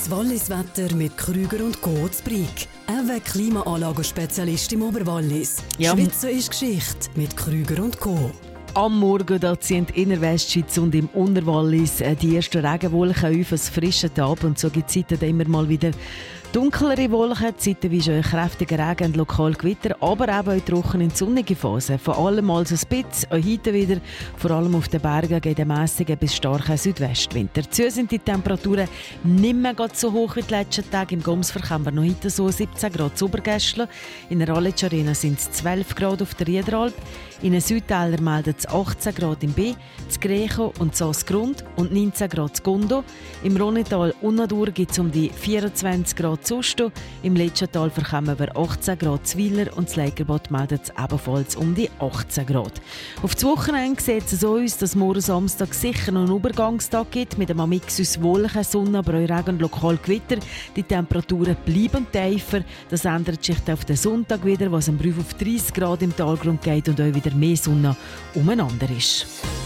Das Wallis-Wetter mit Krüger und Co. zu Brig. Ein Klimaanlagenspezialist im Oberwallis. Ja. Schweizer ist Geschichte mit Krüger und Co. Am Morgen da ziehen in der Westschweiz und im Unterwallis die ersten Regenwolken auf. Es frischt ab und so gibt es Zeiten immer mal wieder dunklere Wolken, Zeiten wie schon kräftiger Regen und lokal Gewitter, aber eben auch trocken in sonnige Phasen. Vor allem also ein bisschen, auch heute wieder, vor allem auf den Bergen geht der mäßige bis starke Südwestwind. Dazu sind die Temperaturen nicht mehr ganz so hoch wie die letzten Tage. Im Gomsver haben wir noch heute so 17 Grad zu Obergäschle. In der Rallitsch Arena sind es 12 Grad auf der Riederalp. In den Südtälern meldet es 18 Grad im B, zu Grecho und Sassgrund und 19 Grad zu Gondo. Im Rhonital Unadur gibt es um die 24 Grad zu Usto. Im Letschental verkommen wir 18 Grad zu Weiler und das Leigerbad meldet es ebenfalls um die 18 Grad. Auf das Wochenende sieht es so aus, dass morgen Samstag sicher noch einen Übergangstag gibt mit einem Mix aus Wolken, Sonne, aber auch Regen und lokal Gewitter. Die Temperaturen bleiben tiefer. Das ändert sich auf den Sonntag wieder, was am Brief auf 30 Grad im Talgrund geht und auch wieder mehr Sonne umeinander ist.